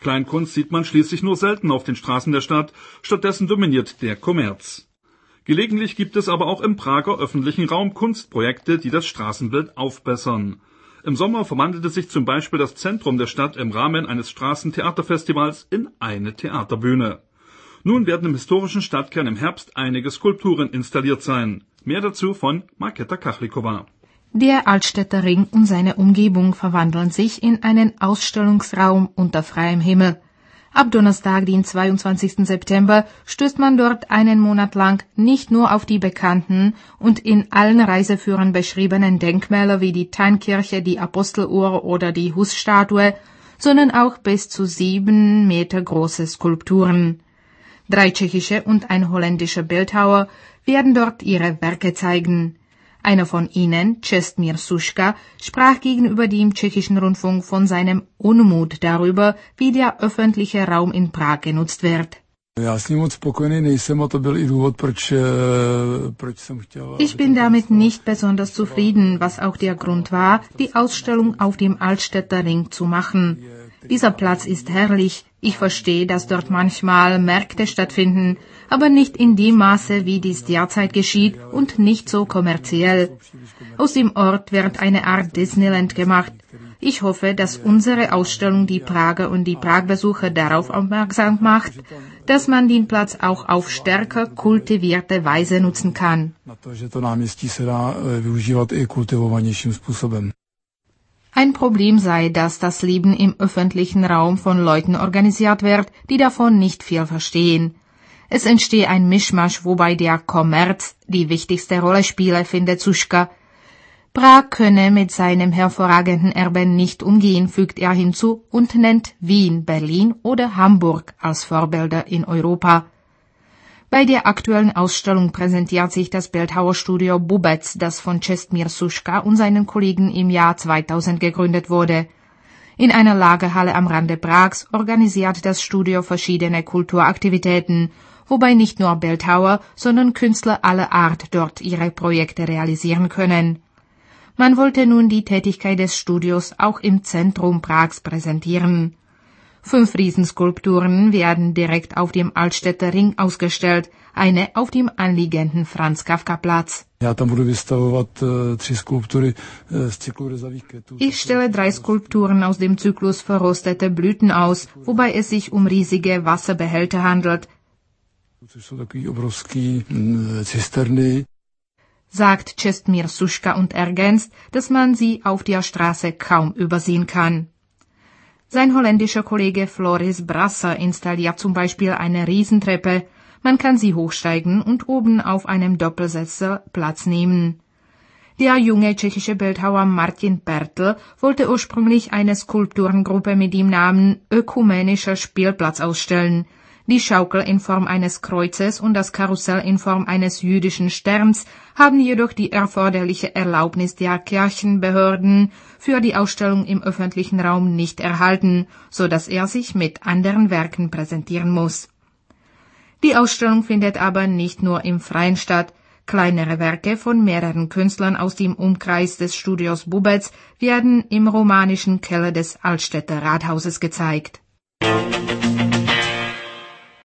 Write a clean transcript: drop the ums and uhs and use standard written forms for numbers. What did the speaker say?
Kleinkunst sieht man schließlich nur selten auf den Straßen der Stadt, stattdessen dominiert der Kommerz. Gelegentlich gibt es aber auch im Prager öffentlichen Raum Kunstprojekte, die das Straßenbild aufbessern. Im Sommer verwandelte sich zum Beispiel das Zentrum der Stadt im Rahmen eines Straßentheaterfestivals in eine Theaterbühne. Nun werden im historischen Stadtkern im Herbst einige Skulpturen installiert sein. Mehr dazu von Markéta Kachlikova. Der Altstädter Ring und seine Umgebung verwandeln sich in einen Ausstellungsraum unter freiem Himmel. Ab Donnerstag, den 22. September, stößt man dort einen Monat lang nicht nur auf die bekannten und in allen Reiseführern beschriebenen Denkmäler wie die Teinkirche, die Aposteluhr oder die Husstatue, sondern auch bis zu 7 Meter große Skulpturen. 3 tschechische und ein holländischer Bildhauer werden dort ihre Werke zeigen. Einer von ihnen, Čestmír Suška, sprach gegenüber dem tschechischen Rundfunk von seinem Unmut darüber, wie der öffentliche Raum in Prag genutzt wird. Ich bin damit nicht besonders zufrieden, was auch der Grund war, die Ausstellung auf dem Altstädter Ring zu machen. Dieser Platz ist herrlich. Ich verstehe, dass dort manchmal Märkte stattfinden, aber nicht in dem Maße, wie dies derzeit geschieht und nicht so kommerziell. Aus dem Ort wird eine Art Disneyland gemacht. Ich hoffe, dass unsere Ausstellung die Prager und die Pragbesucher darauf aufmerksam macht, dass man den Platz auch auf stärker kultivierte Weise nutzen kann. Ein Problem sei, dass das Leben im öffentlichen Raum von Leuten organisiert wird, die davon nicht viel verstehen. Es entstehe ein Mischmasch, wobei der Kommerz die wichtigste Rolle spiele, findet Suška. Prag könne mit seinem hervorragenden Erbe nicht umgehen, fügt er hinzu und nennt Wien, Berlin oder Hamburg als Vorbilder in Europa. Bei der aktuellen Ausstellung präsentiert sich das Bildhauerstudio Bubec, das von Čestmír Suška und seinen Kollegen im Jahr 2000 gegründet wurde. In einer Lagerhalle am Rande Prags organisiert das Studio verschiedene Kulturaktivitäten, wobei nicht nur Bildhauer, sondern Künstler aller Art dort ihre Projekte realisieren können. Man wollte nun die Tätigkeit des Studios auch im Zentrum Prags präsentieren. 5 Riesenskulpturen werden direkt auf dem Altstädter Ring ausgestellt, eine auf dem anliegenden Franz-Kafka-Platz. Ich stelle 3 Skulpturen aus dem Zyklus Verrostete Blüten aus, wobei es sich um riesige Wasserbehälter handelt, sagt Čestmír Suška und ergänzt, dass man sie auf der Straße kaum übersehen kann. Sein holländischer Kollege Floris Brasser installiert zum Beispiel eine Riesentreppe. Man kann sie hochsteigen und oben auf einem Doppelsitzer Platz nehmen. Der junge tschechische Bildhauer Martin Pertl wollte ursprünglich eine Skulpturengruppe mit dem Namen Ökumenischer Spielplatz ausstellen. Die Schaukel in Form eines Kreuzes und das Karussell in Form eines jüdischen Sterns haben jedoch die erforderliche Erlaubnis der Kirchenbehörden für die Ausstellung im öffentlichen Raum nicht erhalten, so dass er sich mit anderen Werken präsentieren muss. Die Ausstellung findet aber nicht nur im Freien statt. Kleinere Werke von mehreren Künstlern aus dem Umkreis des Studios Bubec werden im romanischen Keller des Altstädter Rathauses gezeigt.